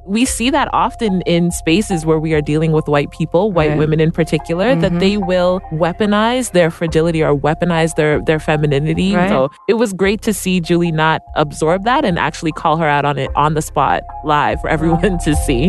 we see that often in spaces where we are dealing with white people, white women in particular, that they will weaponize their fragility or weaponize their femininity. Right. So it was great to see Julie not absorb that and actually call her out on it on the spot live for everyone to see.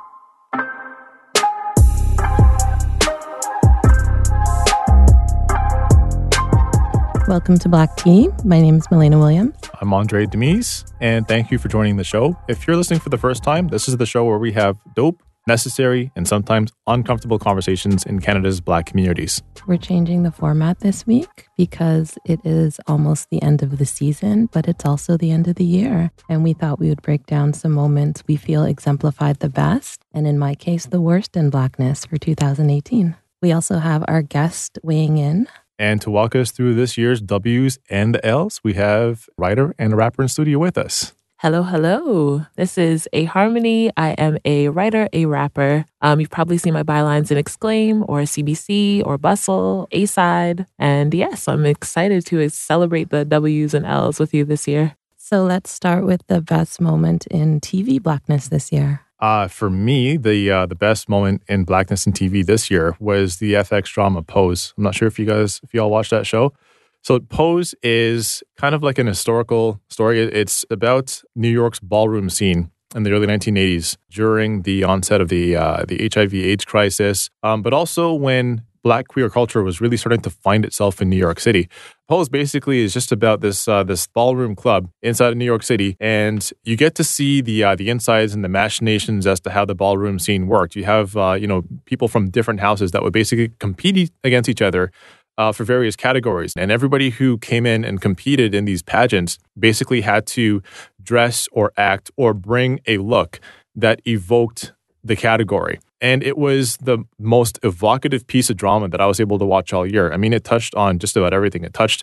Welcome to Black Tea. My name is Milena Williams. I'm Andre Demise, and thank you for joining the show. If you're listening for the first time, this is the show where we have dope, necessary, and sometimes uncomfortable conversations in Canada's Black communities. We're changing the format this week because it is almost the end of the season, but it's also the end of the year. And we thought we would break down some moments we feel exemplified the best, and in my case, the worst in Blackness for 2018. We also have our guest weighing in. And to walk us through this year's W's and the L's, we have a writer and a rapper in studio with us. Hello, hello. This is A Harmony. I am a writer, a rapper. You've probably seen my bylines in Exclaim or CBC or Bustle, A-Side. And yes, I'm excited to celebrate the W's and L's with you this year. So let's start with the best moment in TV Blackness this year. For me, the best moment in Blackness and TV this year was the FX drama Pose. I'm not sure if you all watched that show. So Pose is kind of like an historical story. It's about New York's ballroom scene in the early 1980s during the onset of the HIV/AIDS crisis, but also when Black queer culture was really starting to find itself in New York City. Pose basically is just about this ballroom club inside of New York City, and you get to see the insides and the machinations as to how the ballroom scene worked. You have people from different houses that would basically compete against each other for various categories, and everybody who came in and competed in these pageants basically had to dress or act or bring a look that evoked the category. And it was the most evocative piece of drama that I was able to watch all year. I mean, it touched on just about everything. It touched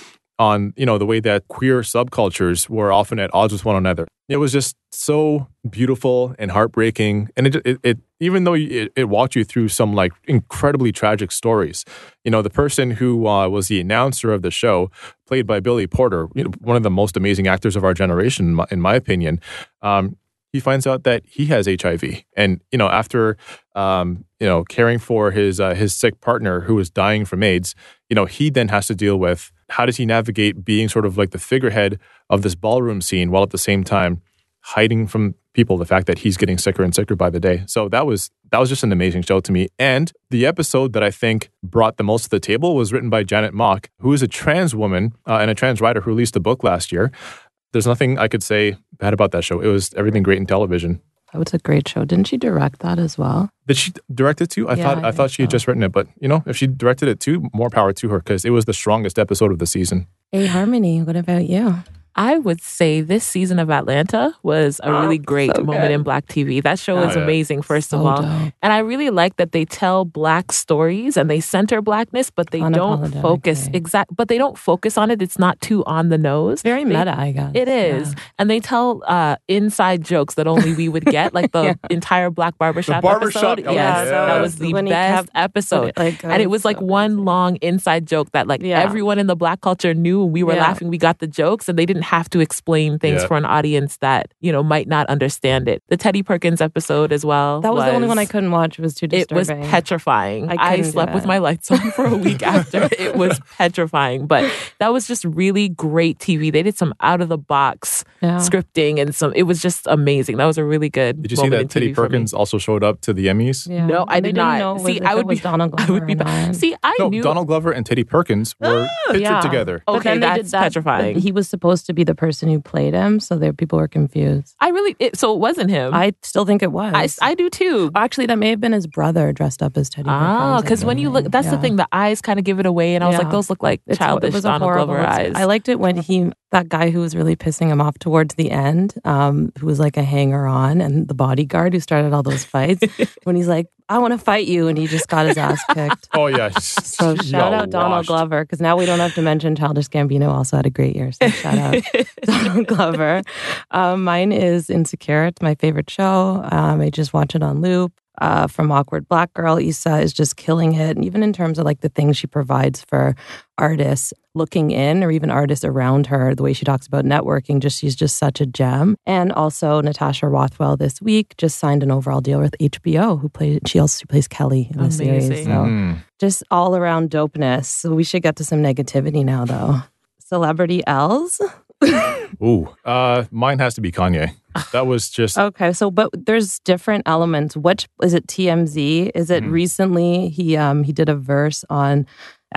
on, the way that queer subcultures were often at odds with one another. It was just so beautiful and heartbreaking. And it even though it walked you through some like incredibly tragic stories, the person who was the announcer of the show, played by Billy Porter, one of the most amazing actors of our generation, in my opinion, he finds out that he has HIV. And, after, caring for his sick partner who was dying from AIDS, he then has to deal with how does he navigate being sort of like the figurehead of this ballroom scene while at the same time hiding from people the fact that he's getting sicker and sicker by the day. So that was just an amazing show to me. And the episode that I think brought the most to the table was written by Janet Mock, who is a trans woman and a trans writer who released a book last year. There's nothing I could say bad about that show. It was everything great in television. That was a great show. Didn't she direct that as well? Did she direct it too? I thought she had just written it, but if she directed it too, more power to her because it was the strongest episode of the season. A Harmony, what about you? I would say this season of Atlanta was a really great moment in Black TV. That show is amazing, first of all. Dope. And I really like that they tell Black stories and they center Blackness, but they don't focus but they don't focus on it. It's not too on the nose. Very meta, I guess. It is. Yeah. And they tell inside jokes that only we would get, like the entire Black Barbershop episode. Yes, that was the best episode. And it was like one long inside joke that everyone in the Black culture knew. We were laughing. We got the jokes and they didn't have to explain things for an audience that, might not understand it. The Teddy Perkins episode as well. That was the only one I couldn't watch. It was too disturbing. It was petrifying. I slept with my lights on for a week after. It was petrifying. But that was just really great TV. They did some out-of-the-box scripting and it was just amazing. That was a really good Did you see that Teddy Perkins also showed up to the Emmys? Yeah. No, I did not. See, I would be Donald Glover. See, I knew Donald Glover and Teddy Perkins were pictured together. Okay, that's petrifying. He was supposed to be the person who played him, so people were confused. So it wasn't him. I still think it was. I do too. Actually, that may have been his brother dressed up as Teddy Perkins. Because when you look, that's the thing, the eyes kind of give it away, and I was like, those look like childish Donald Glover eyes. I liked it when that guy who was really pissing him off towards the end, who was like a hanger-on, and the bodyguard who started all those fights, when he's like, I want to fight you, and he just got his ass kicked. Oh, yeah. So shout out Donald Glover, because now we don't have to mention Childish Gambino also had a great year, so shout out Donald Glover. Mine is Insecure. It's my favorite show. I just watch it on loop. from Awkward Black Girl. Issa is just killing it. And even in terms of like the things she provides for artists looking in or even artists around her, the way she talks about networking, she's just such a gem. And also Natasha Rothwell this week just signed an overall deal with HBO, she also plays Kelly in the series. So just all around dopeness. So we should get to some negativity now though. Celebrity L's? Ooh, mine has to be Kanye. That was just... Okay, so but there's different elements. Which, is it TMZ? Is it recently he did a verse on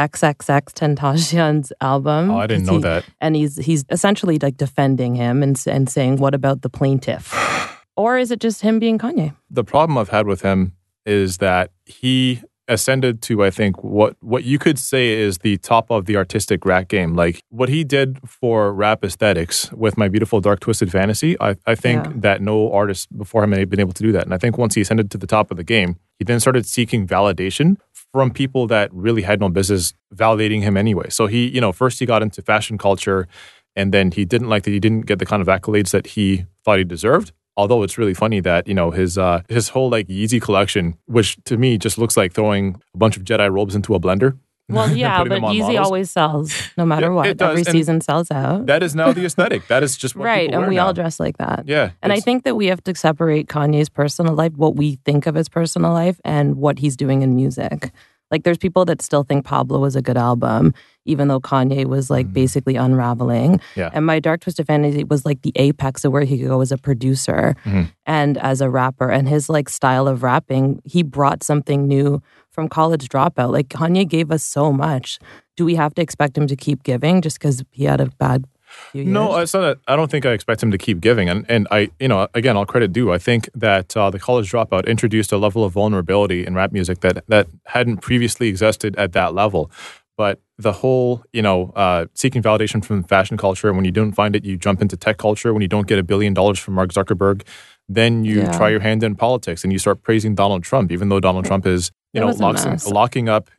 XXX Tentacion's album? Oh, I didn't know that. And he's essentially like defending him and saying, what about the plaintiff? Or is it just him being Kanye? The problem I've had with him is that he ascended to, I think, what you could say is the top of the artistic rap game. Like what he did for rap aesthetics with My Beautiful Dark Twisted Fantasy, I think that no artist before him had been able to do that. And I think once he ascended to the top of the game, he then started seeking validation from people that really had no business validating him anyway. So he, first he got into fashion culture, and then he didn't like that he didn't get the kind of accolades that he thought he deserved. Although it's really funny that, his whole like Yeezy collection, which to me just looks like throwing a bunch of Jedi robes into a blender. Well, yeah, but Yeezy always sells no matter what. It does. Every season sells out. That is now the aesthetic. That is just what right, people wear and we now. all dress like that. Yeah. And I think that we have to separate Kanye's personal life, what we think of as personal life, and what he's doing in music. Like there's people that still think Pablo was a good album, even though Kanye was like basically unraveling. Yeah. And My Dark Twisted Fantasy was like the apex of where he could go as a producer and as a rapper. And his like style of rapping, he brought something new from College Dropout. Like Kanye gave us so much. Do we have to expect him to keep giving just because he had a bad few years? No, it's not that. I don't think I expect him to keep giving. And I, again, all credit due. I think that the College Dropout introduced a level of vulnerability in rap music that hadn't previously existed at that level. But the whole, seeking validation from fashion culture, when you don't find it, you jump into tech culture. When you don't get $1 billion from Mark Zuckerberg, then you try your hand in politics and you start praising Donald Trump, even though Donald Trump is, locking up,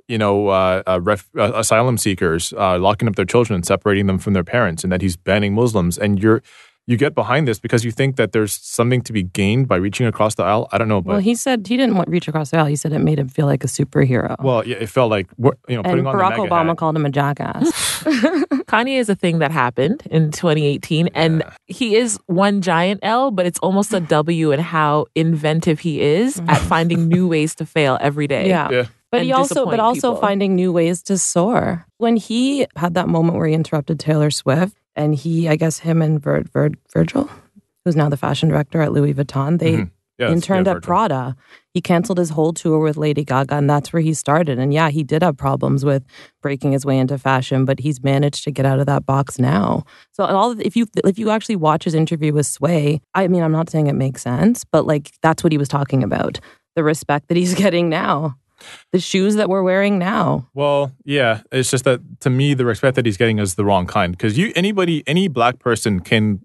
asylum seekers, locking up their children and separating them from their parents, and that he's banning Muslims. And you get behind this because you think that there's something to be gained by reaching across the aisle. I don't know. But, well, he said he didn't reach across the aisle. He said it made him feel like a superhero. Well, yeah, it felt like, putting and on Barack the MAGA Obama hat. called him a jackass. Kanye is a thing that happened in 2018, and he is one giant L, but it's almost a W in how inventive he is at finding new ways to fail every day. Yeah. But he also people. finding new ways to soar. When he had that moment where he interrupted Taylor Swift, and him and Virgil, who's now the fashion director at Louis Vuitton, they interned at Prada. He canceled his whole tour with Lady Gaga, and that's where he started. And yeah, he did have problems with breaking his way into fashion, but he's managed to get out of that box now. So if you actually watch his interview with Sway, I mean, I'm not saying it makes sense, but like that's what he was talking about. The respect that he's getting now. The shoes that we're wearing now. Well, yeah, it's just that to me, the respect that he's getting is the wrong kind. Because any black person can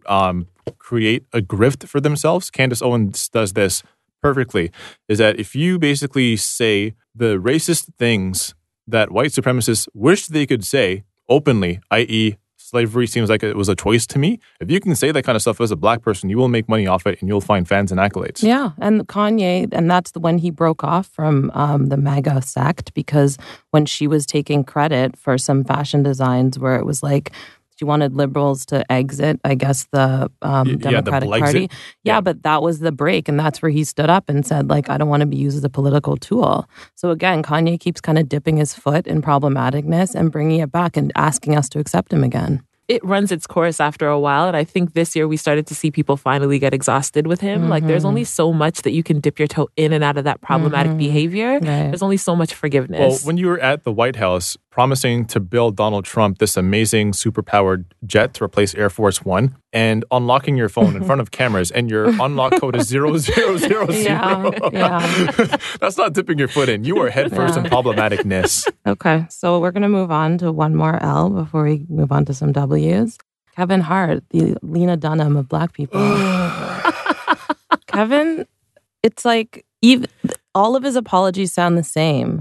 create a grift for themselves. Candace Owens does this perfectly. Is that if you basically say the racist things that white supremacists wish they could say openly, i.e., slavery seems like it was a choice to me. If you can say that kind of stuff as a black person, you will make money off it and you'll find fans and accolades. Yeah, and Kanye, and that's when he broke off from the MAGA sect, because when she was taking credit for some fashion designs where it was like she wanted liberals to exit, I guess, the Democratic Party. Yeah, but that was the break. And that's where he stood up and said, like, I don't want to be used as a political tool. So again, Kanye keeps kind of dipping his foot in problematicness and bringing it back and asking us to accept him again. It runs its course after a while. And I think this year we started to see people finally get exhausted with him. Like there's only so much that you can dip your toe in and out of that problematic behavior. Right. There's only so much forgiveness. Well, when you were at the White House promising to build Donald Trump this amazing superpowered jet to replace Air Force One and unlocking your phone in front of cameras and your unlock code is 0000. Yeah. That's not dipping your foot in. You are headfirst in problematicness. Okay, so we're going to move on to one more L before we move on to some W's. Kevin Hart, the Lena Dunham of Black people. Kevin, it's like all of his apologies sound the same.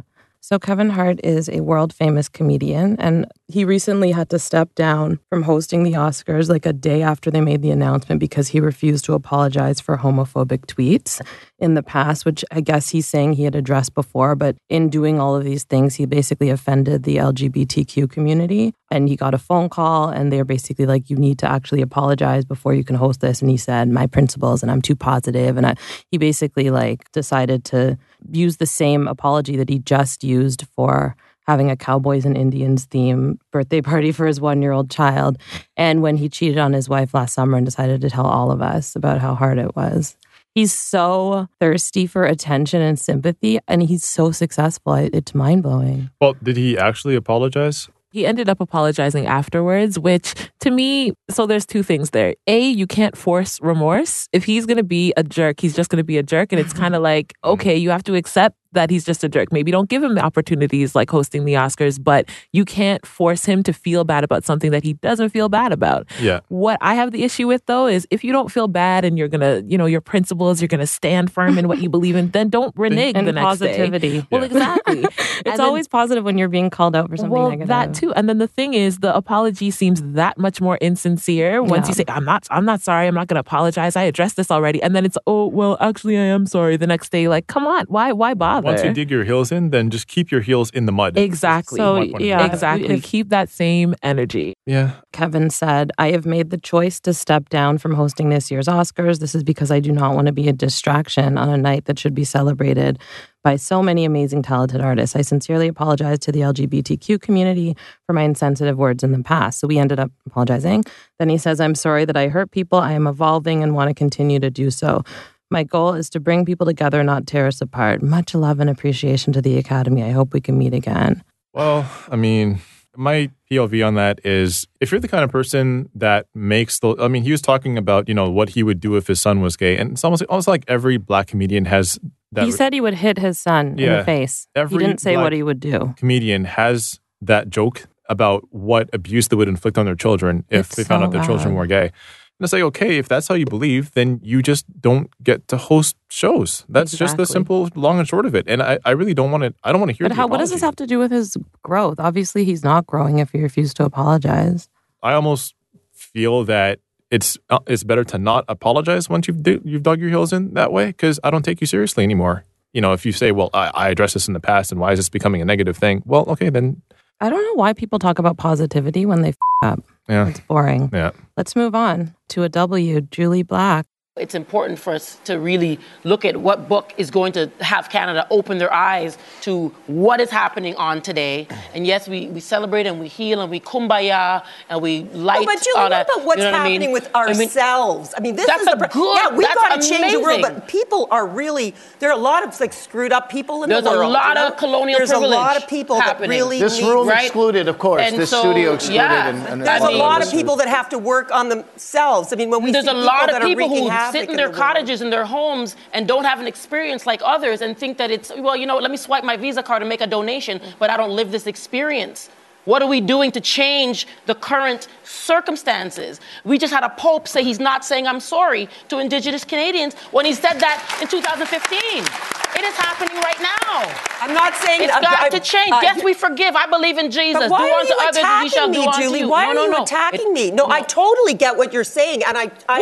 So Kevin Hart is a world-famous comedian, and he recently had to step down from hosting the Oscars like a day after they made the announcement because he refused to apologize for homophobic tweets in the past, which I guess he's saying he had addressed before. But in doing all of these things, he basically offended the LGBTQ community. And he got a phone call, and they're basically like, you need to actually apologize before you can host this. And he said, my principles, and I'm too positive. And he basically like decided to use the same apology that he just used for having a Cowboys and Indians theme birthday party for his 1-year-old child. And when he cheated on his wife last summer and decided to tell all of us about how hard it was. He's so thirsty for attention and sympathy, and he's so successful. It's mind-blowing. Well, did he actually apologize? He ended up apologizing afterwards, which to me, so there's two things there. A, you can't force remorse. If he's going to be a jerk, he's just going to be a jerk. And it's kind of like, okay, you have to accept that he's just a jerk. Maybe don't give him opportunities like hosting the Oscars, but you can't force him to feel bad about something that he doesn't feel bad about. Yeah. What I have the issue with, though, is if you don't feel bad and you're going to, your principles, you're going to stand firm in what you believe in, then don't renege the next positivity. Day. Well, exactly. It's always positive when you're being called out for something negative. That too. And then the thing is, the apology seems that much more insincere once you say, I'm not sorry, I'm not going to apologize. I addressed this already. And then it's, oh, well, actually, I am sorry. The next day, like, come on, why bother? Once you dig your heels in, then just keep your heels in the mud. Exactly. So, exactly. Keep that same energy. Yeah. Kevin said, I have made the choice to step down from hosting this year's Oscars. This is because I do not want to be a distraction on a night that should be celebrated by so many amazing, talented artists. I sincerely apologize to the LGBTQ community for my insensitive words in the past. So we ended up apologizing. Then he says, I'm sorry that I hurt people. I am evolving and want to continue to do so. My goal is to bring people together, not tear us apart. Much love and appreciation to the Academy. I hope we can meet again. Well, I mean, my POV on that is if you're the kind of person that makes he was talking about, what he would do if his son was gay. And it's almost like every Black comedian has that. He said he would hit his son in the face. He didn't say what he would do. Comedian has that joke about what abuse they would inflict on their children if they found out their children were gay. And it's like, okay, if that's how you believe, then you just don't get to host shows. That's just the simple long and short of it. And I really don't want to, I don't want to hear But what does this have to do with his growth? Obviously, he's not growing if he refused to apologize. I almost feel that it's better to not apologize once you've dug your heels in that way, because I don't take you seriously anymore. If you say, well, I addressed this in the past and why is this becoming a negative thing? Well, okay, then. I don't know why people talk about positivity when they up. Yeah. It's boring. Yeah. Let's move on to a W, Julie Black. It's important for us to really look at what book is going to have Canada open their eyes to what is happening on today. And yes, we celebrate and we heal and we kumbaya and we light. But Julie, what about what's happening with ourselves? This is the good. Yeah, we've got to change the world, amazing. but people are really, there are a lot of screwed up people in the world. There's a lot of colonial privilege. There's a lot of people happening. that really this room excluded, of course. And this studio excluded. Yeah. And there's a lot of people that have to work on themselves. When we there's see a lot that of people wreaking who havoc sit in their cottages in their homes and don't have an experience like others and think that it's, let me swipe my Visa card and make a donation, but I don't live this experience. What are we doing to change the current circumstances? We just had a Pope say he's not saying I'm sorry to Indigenous Canadians when he said that in 2015. It is happening right now. I'm not saying it's got to change. Yes, we forgive. I believe in Jesus. But why do unto are you others as we shall attacking me, do unto Julie? you. Why are you attacking me? No, I totally get what you're saying, and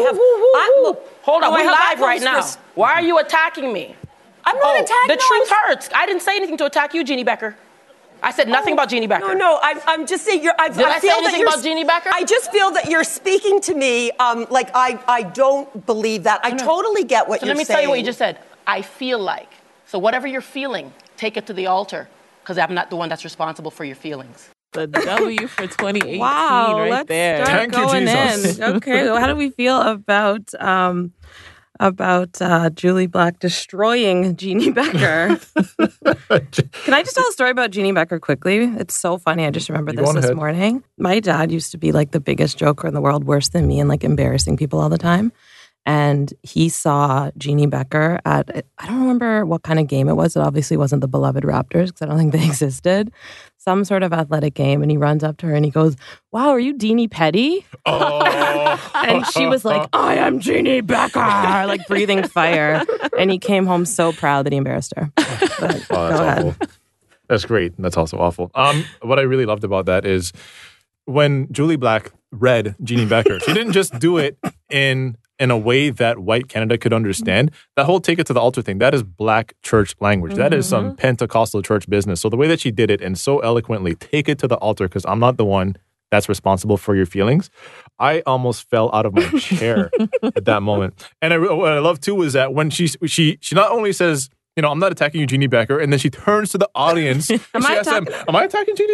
Hold on, we're live right now. Why are you attacking me? I'm not attacking. The truth hurts. I didn't say anything to attack you, Jeannie Becker. I said nothing about Jeannie Becker. No, I'm just saying Did I say anything about Jeannie Becker? I just feel that you're speaking to me like I don't believe that. I totally get what you're saying. Let me tell you what you just said. I feel like. So whatever you're feeling, take it to the altar, because I'm not the one that's responsible for your feelings. The W for 2018 wow, right let's there. Start going in. Okay, well, how do we feel about Julie Black destroying Jeannie Becker? Can I just tell a story about Jeannie Becker quickly? It's so funny. I just remembered this morning. My dad used to be like the biggest joker in the world, worse than me, and like embarrassing people all the time. And he saw Jeannie Becker at, I don't remember what kind of game it was. It obviously wasn't the beloved Raptors because I don't think they existed. Some sort of athletic game. And he runs up to her and he goes, wow, are you Deanie Petty? Oh. And she was like, I am Jeannie Becker, like breathing fire. And he came home so proud that he embarrassed her. But go ahead. That's great. That's also awful. What I really loved about that is when Julie Black read Jeannie Becker, she didn't just do it in a way that white Canada could understand. That whole take it to the altar thing, that is Black church language. That is some Pentecostal church business. So the way that she did it and so eloquently, take it to the altar because I'm not the one that's responsible for your feelings. I almost fell out of my chair at that moment. And what I love too was that when she not only says, you know, I'm not attacking you, Jeannie Becker, and then she turns to the audience. Am I attacking Jeannie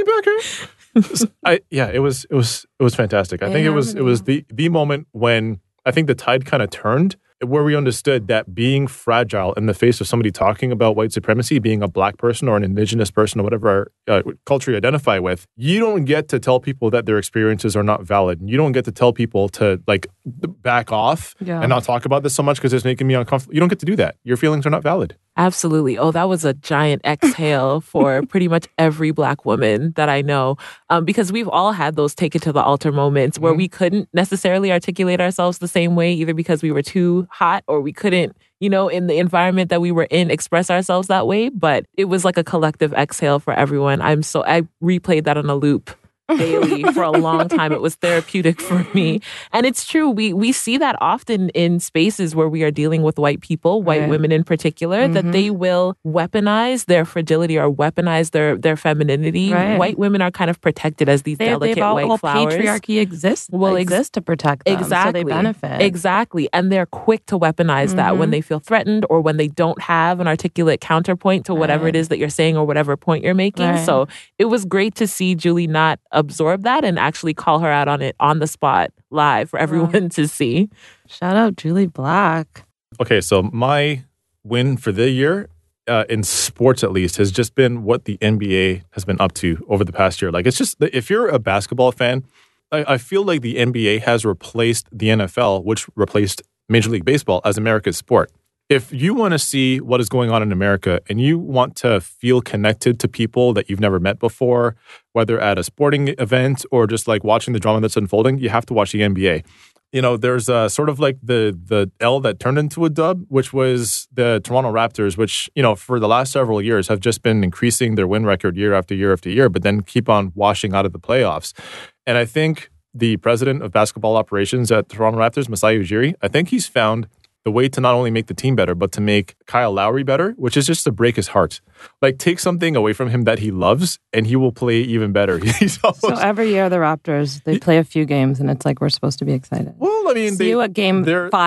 Becker? It was fantastic. I think it was the moment when I think the tide kind of turned, where we understood that being fragile in the face of somebody talking about white supremacy, being a Black person or an Indigenous person or whatever culture you identify with, you don't get to tell people that their experiences are not valid. You don't get to tell people to like back off and not talk about this so much because it's making me uncomfortable. You don't get to do that. Your feelings are not valid. Absolutely. Oh, that was a giant exhale for pretty much every Black woman that I know, because we've all had those take it to the altar moments where we couldn't necessarily articulate ourselves the same way, either because we were too hot or we couldn't, you know, in the environment that we were in, express ourselves that way. But it was like a collective exhale for everyone. I replayed that on a loop daily for a long time. It was therapeutic for me. And it's true. We see that often in spaces where we are dealing with white people, white women in particular, that they will weaponize their fragility or weaponize their femininity. Right. White women are kind of protected as these delicate white flowers. Patriarchy exists to protect them. Exactly. So they benefit. Exactly. And they're quick to weaponize that when they feel threatened or when they don't have an articulate counterpoint to whatever it is that you're saying or whatever point you're making. Right. So it was great to see Julie not absorb that and actually call her out on it on the spot live for everyone to see. Shout out Julie Black. Okay, so my win for the year, in sports at least, has just been what the NBA has been up to over the past year. Like, it's just, if you're a basketball fan, I feel like the NBA has replaced the NFL, which replaced Major League Baseball as America's sport. If you want to see what is going on in America and you want to feel connected to people that you've never met before, whether at a sporting event or just like watching the drama that's unfolding, you have to watch the NBA. You know, there's sort of like the L that turned into a dub, which was the Toronto Raptors, which, you know, for the last several years have just been increasing their win record year after year after year, but then keep on washing out of the playoffs. And I think the president of basketball operations at Toronto Raptors, Masai Ujiri, I think he's found the way to not only make the team better, but to make Kyle Lowry better, which is just to break his heart. Like, take something away from him that he loves, and he will play even better. So every year, the Raptors, they play a few games, and it's like we're supposed to be excited. Well, I mean, see you at game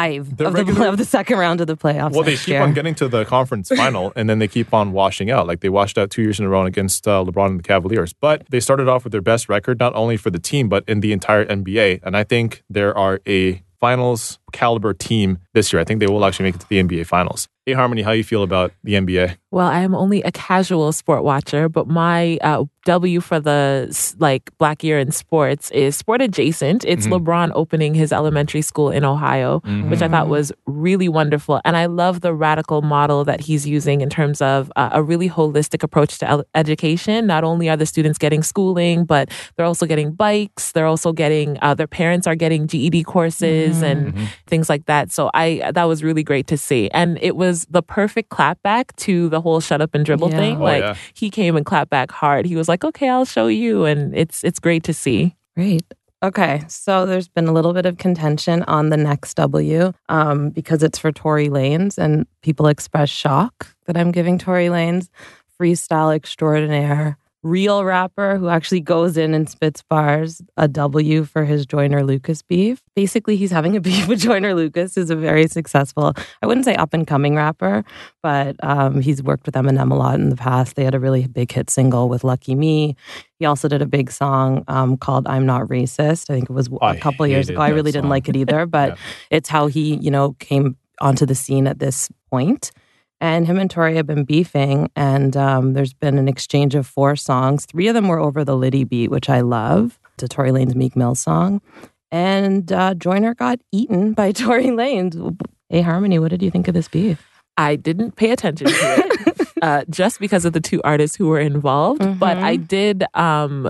5 of the second round of the playoffs. Well, they keep on getting to the conference final, and then they keep on washing out. Like, they washed out 2 years in a row against LeBron and the Cavaliers. But they started off with their best record, not only for the team, but in the entire NBA. And I think there are a finals caliber team this year. I think they will actually make it to the NBA finals. Hey, Harmony, how you feel about the NBA? Well, I am only a casual sport watcher, but my W for the Black Year in sports is sport adjacent. It's LeBron opening his elementary school in Ohio, which I thought was really wonderful. And I love the radical model that he's using in terms of a really holistic approach to education. Not only are the students getting schooling, but they're also getting bikes. They're also getting, their parents are getting GED courses and things like that. So that was really great to see. And it was the perfect clapback to the whole shut up and dribble thing. He came and clapped back hard. He was like, okay, I'll show you. And it's great to see. Great. Okay, so there's been a little bit of contention on the next W because it's for Tory Lanez, and people express shock that I'm giving Tory Lanez freestyle extraordinaire, real rapper who actually goes in and spits bars, a W for his Joyner Lucas beef. Basically, he's having a beef with Joyner Lucas, who's a very successful, I wouldn't say up-and-coming rapper, but he's worked with Eminem a lot in the past. They had a really big hit single with Lucky Me. He also did a big song called I'm Not Racist. I think it was a couple of years ago. I really didn't like it either, but it's how he, came onto the scene at this point. And him and Tory have been beefing, and there's been an exchange of 4 songs. 3 of them were over the Liddy beat, which I love, to Tory Lanez Meek Mill song. And Joyner got eaten by Tory Lanez. Hey, Harmony, what did you think of this beef? I didn't pay attention to it just because of the 2 artists who were involved. But I did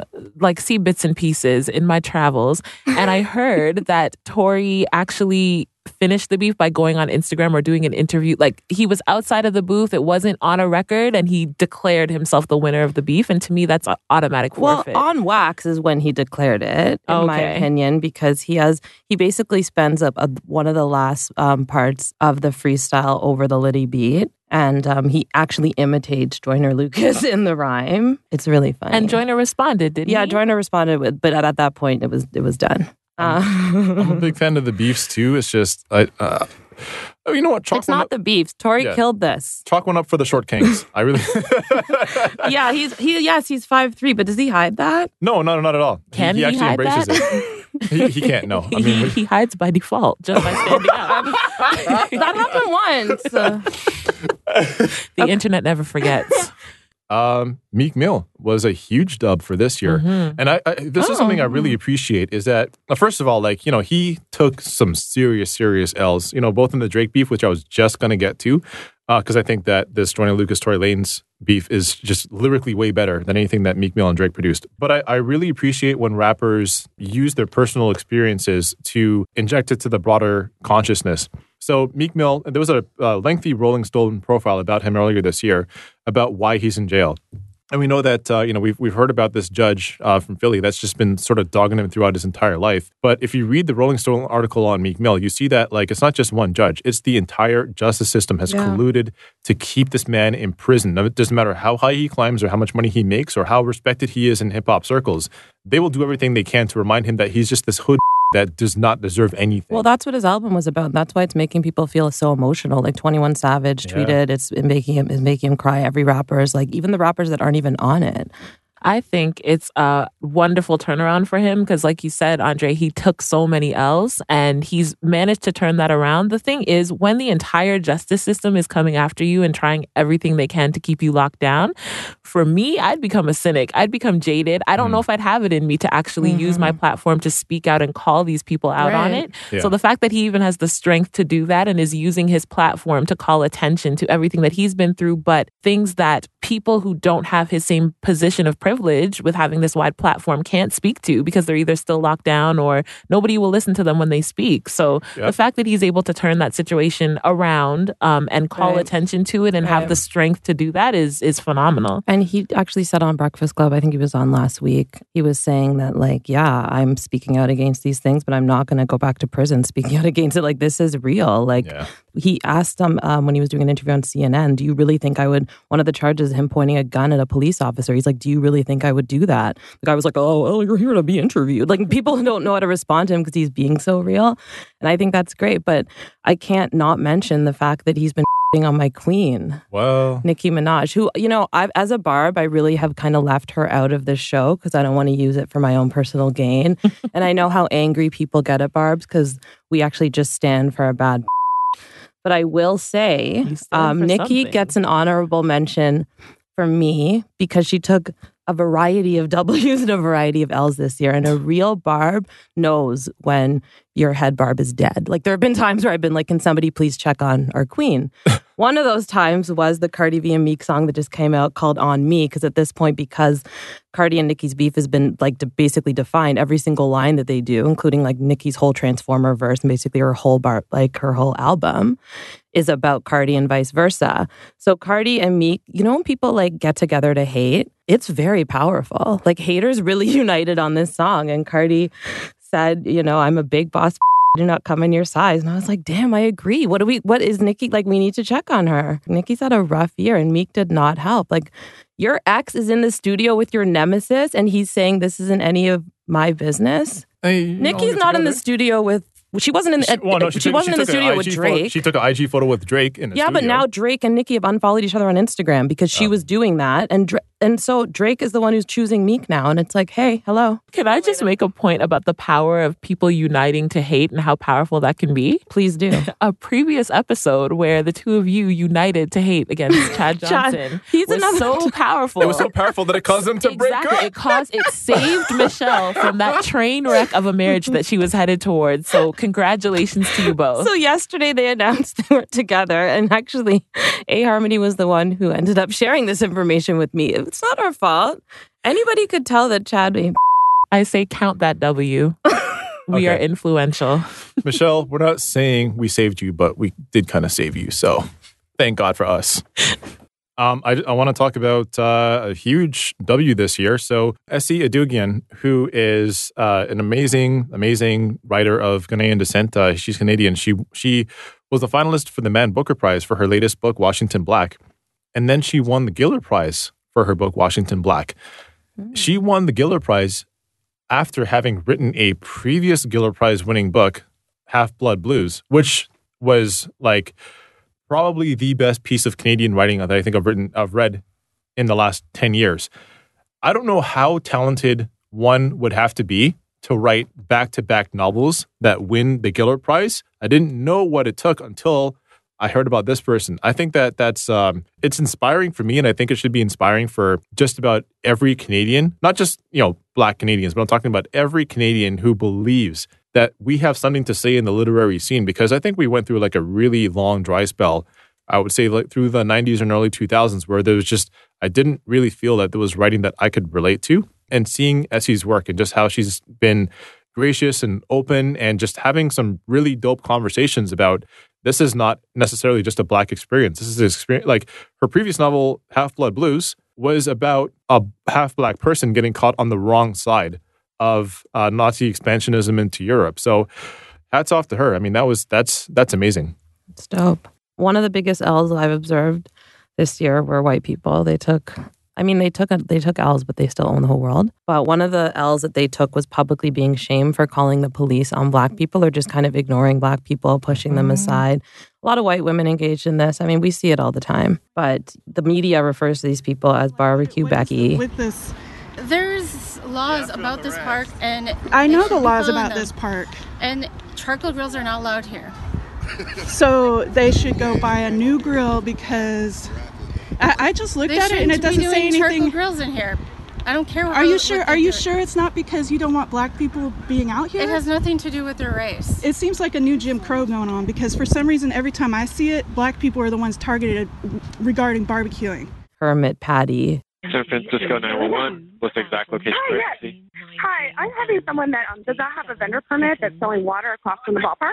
see bits and pieces in my travels. And I heard that Tory actually finish the beef by going on Instagram or doing an interview. Like, he was outside of the booth. It wasn't on a record, and he declared himself the winner of the beef. And to me, that's an automatic forfeit. Well, on wax is when he declared it, in my opinion, because he basically spends up one of the last parts of the freestyle over the Liddy beat. And he actually imitates Joyner Lucas in the rhyme. It's really funny. And Joyner responded, didn't he? Yeah, Joyner responded but at that point, it was done. I'm a big fan of the beefs too. It's just, you know what? It's not the beefs. Tory killed this. Chalk one up for the short kings. I really. Yeah, he's 5'3", but does he hide that? No, not at all. Can he actually hide embraces that? it. He can't. No, I mean he hides by default just by standing up. That happened once. The internet never forgets. Meek Mill was a huge dub for this year. Mm-hmm. And this is something I really appreciate is that, first of all, like, you know, he took some serious L's, you know, both in the Drake beef, which I was just going to get to, because I think that this Joyner Lucas, Tory Lanez beef is just lyrically way better than anything that Meek Mill and Drake produced. But I really appreciate when rappers use their personal experiences to inject it to the broader consciousness. So Meek Mill, there was a lengthy Rolling Stone profile about him earlier this year about why he's in jail. And we know that, we've heard about this judge from Philly that's just been sort of dogging him throughout his entire life. But if you read the Rolling Stone article on Meek Mill, you see that, like, it's not just one judge. It's the entire justice system has colluded to keep this man in prison. Now, it doesn't matter how high he climbs or how much money he makes or how respected he is in hip-hop circles. They will do everything they can to remind him that he's just this hood that does not deserve anything. Well, that's what his album was about. That's why it's making people feel so emotional. Like 21 Savage tweeted, it's making him cry. Every rapper is like, even the rappers that aren't even on it. I think it's a wonderful turnaround for him because, like you said, Andre, he took so many L's and he's managed to turn that around. The thing is, when the entire justice system is coming after you and trying everything they can to keep you locked down, for me, I'd become a cynic. I'd become jaded. I don't know if I'd have it in me to actually use my platform to speak out and call these people out on it. Yeah. So the fact that he even has the strength to do that and is using his platform to call attention to everything that he's been through, but things that people who don't have his same position of privilege with having this wide platform can't speak to because they're either still locked down or nobody will listen to them when they speak. So the fact that he's able to turn that situation around and call attention to it and have the strength to do that is phenomenal. And he actually said on Breakfast Club, I think he was on last week, he was saying that, like, yeah, I'm speaking out against these things, but I'm not going to go back to prison speaking out against it. Like, this is real. Like, he asked him when he was doing an interview on CNN, do you really think I would, one of the charges is him pointing a gun at a police officer. He's like, do you really think I would do that? The guy was like, oh, well, you're here to be interviewed. Like, people don't know how to respond to him because he's being so real. And I think that's great. But I can't not mention the fact that he's been on my queen, Nicki Minaj, who, you know, as a barb, I really have kind of left her out of this show because I don't want to use it for my own personal gain. And I know how angry people get at barbs because we actually just stand for a bad. But I will say, Nicki gets an honorable mention from me because she took a variety of W's and a variety of L's this year. And a real barb knows when your head barb is dead. Like, there have been times where I've been like, can somebody please check on our queen? One of those times was the Cardi B and Meek song that just came out called On Me. Because at this point, because Cardi and Nicki's beef has been like basically defined, every single line that they do, including like Nicki's whole Transformer verse and basically her whole her whole album is about Cardi and vice versa. So Cardi and Meek, you know, when people like get together to hate, it's very powerful. Like, haters really united on this song. And Cardi said, you know, I'm a big boss, do not come in your size. And I was like, damn, I agree. What is Nicki, like, we need to check on her. Nicki's had a rough year and Meek did not help. Like, your ex is in the studio with your nemesis and he's saying this isn't any of my business. Nicki's not in the studio with, she wasn't in the, she wasn't in the studio with Drake. She took an IG photo with Drake in the studio. But now Drake and Nicki have unfollowed each other on Instagram because she was doing that. And so Drake is the one who's choosing Meek now. And it's like, hey, hello. Can I just make a point about the power of people uniting to hate and how powerful that can be? Please do. A previous episode where the two of you united to hate against Chad Johnson was so powerful. It was so powerful that it caused them to break up. It saved Michelle from that train wreck of a marriage that she was headed towards. So congratulations to you both. So yesterday they announced they were together. And actually, A-Harmony was the one who ended up sharing this information with me. It's not our fault. Anybody could tell that Chad... I say count that W. We are influential. Michelle, we're not saying we saved you, but we did kind of save you. So thank God for us. I want to talk about a huge W this year. So Essie Adugian, who is an amazing writer of Ghanaian descent. She's Canadian. She was the finalist for the Man Booker Prize for her latest book, Washington Black. And then she won the Giller Prize for her book, Washington Black. She won the Giller Prize after having written a previous Giller Prize winning book, Half-Blood Blues, which was like probably the best piece of Canadian writing that I think I've read in the last 10 years. I don't know how talented one would have to be to write back-to-back novels that win the Giller Prize. I didn't know what it took until I heard about this person. I think that's it's inspiring for me, and I think it should be inspiring for just about every Canadian, not just, Black Canadians, but I'm talking about every Canadian who believes that we have something to say in the literary scene, because I think we went through like a really long dry spell, I would say like through the 90s and early 2000s, where there was just, I didn't really feel that there was writing that I could relate to. And seeing Essie's work and just how she's been gracious and open and just having some really dope conversations about this is not necessarily just a Black experience. This is an experience, like her previous novel, Half-Blood Blues, was about a half-Black person getting caught on the wrong side of Nazi expansionism into Europe. So hats off to her. I mean, that's amazing. It's dope. One of the biggest L's I've observed this year were white people. They took L's, but they still own the whole world. But one of the L's that they took was publicly being shamed for calling the police on Black people, or just kind of ignoring Black people, pushing them aside. A lot of white women engaged in this. I mean, we see it all the time. But the media refers to these people as barbecue Becky. With this, there's laws about this park, and I know the laws about this park. And charcoal grills are not allowed here. So they should go buy a new grill, because I just looked at it and it doesn't say anything. Charcoal grills in here. I don't care. Are you sure? Are you sure it's not because you don't want Black people being out here? It has nothing to do with their race. It seems like a new Jim Crow going on, because for some reason, every time I see it, Black people are the ones targeted regarding barbecuing. Hermit Patty. San Francisco 911. What's the exact location? Yes. Hi, I'm having someone that does not have a vendor permit that's selling water across from the ballpark.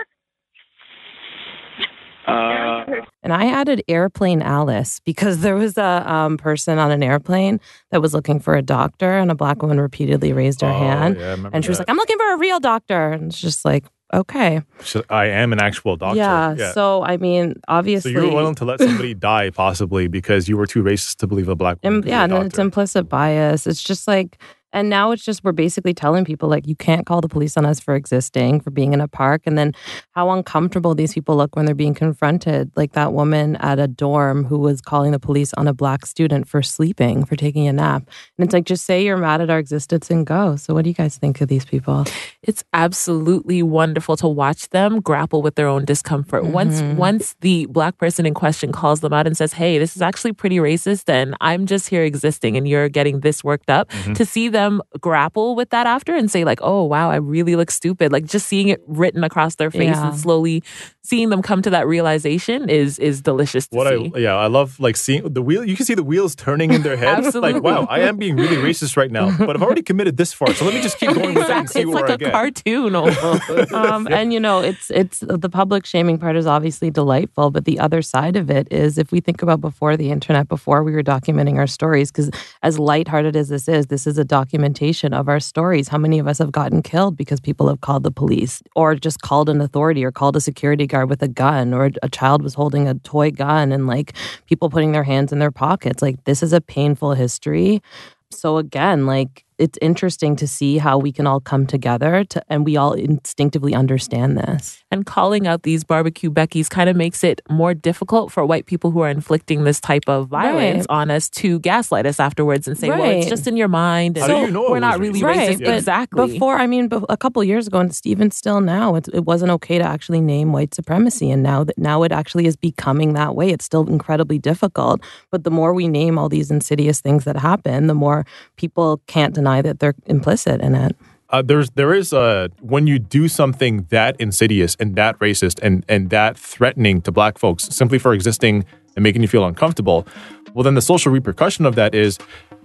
And I added Airplane Alice because there was a person on an airplane that was looking for a doctor, and a Black woman repeatedly raised her hand. Yeah, and she was like, I'm looking for a real doctor. And it's just like, okay. So I am an actual doctor. Yeah. So, I mean, obviously. So you were willing to let somebody die possibly because you were too racist to believe a Black woman. Yeah, and it's implicit bias. It's just like, and now it's just, we're basically telling people, like, you can't call the police on us for existing, for being in a park. And then how uncomfortable these people look when they're being confronted. Like that woman at a dorm who was calling the police on a Black student for sleeping, for taking a nap. And it's like, just say you're mad at our existence and go. So what do you guys think of these people? It's absolutely wonderful to watch them grapple with their own discomfort. Once the Black person in question calls them out and says, hey, this is actually pretty racist, and I'm just here existing and you're getting this worked up, to see them grapple with that after and say like, oh, wow, I really look stupid. Like just seeing it written across their face and slowly seeing them come to that realization is delicious to see. I love like seeing the wheel. You can see the wheels turning in their head. Absolutely. Like, wow, I am being really racist right now, but I've already committed this far. So let me just keep going with it and see where I get. It's like a cartoon almost. And it's the public shaming part is obviously delightful, but the other side of it is, if we think about before the internet, before we were documenting our stories, because as lighthearted as this is a documentation of our stories. How many of us have gotten killed because people have called the police, or just called an authority, or called a security guard with a gun, or a child was holding a toy gun, and like people putting their hands in their pockets. Like, this is a painful history. So again, like, it's interesting to see how we can all come together and we all instinctively understand this. And calling out these barbecue Beckys kind of makes it more difficult for white people who are inflicting this type of violence on us to gaslight us afterwards and say, well, it's just in your mind. And so we're not really racist. But exactly. Before, a couple years ago, and even still now, it wasn't okay to actually name white supremacy. And now it actually is becoming that way. It's still incredibly difficult. But the more we name all these insidious things that happen, the more people can't deny that they're implicit in it. There is when you do something that insidious and that racist and that threatening to Black folks simply for existing and making you feel uncomfortable, well, then the social repercussion of that is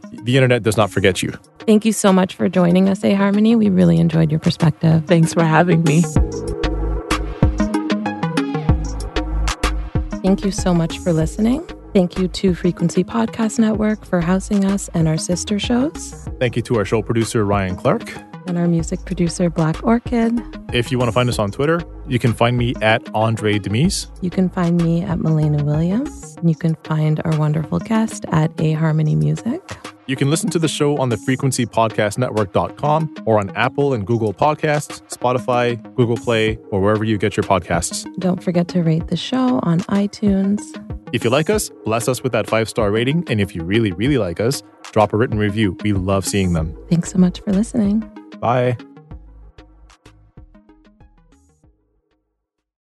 the internet does not forget you. Thank you so much for joining us, eHarmony. We really enjoyed your perspective. Thanks for having me. Thank you so much for listening. Thank you to Frequency Podcast Network for housing us and our sister shows. Thank you to our show producer, Ryan Clark. And our music producer, Black Orchid. If you want to find us on Twitter, you can find me at Andre Demise. You can find me at Milena Williams. You can find our wonderful guest at eHarmony Music. You can listen to the show on the frequencypodcastnetwork.com or on Apple and Google Podcasts, Spotify, Google Play, or wherever you get your podcasts. Don't forget to rate the show on iTunes. If you like us, bless us with that 5-star rating. And if you really, really like us, drop a written review. We love seeing them. Thanks so much for listening. Bye.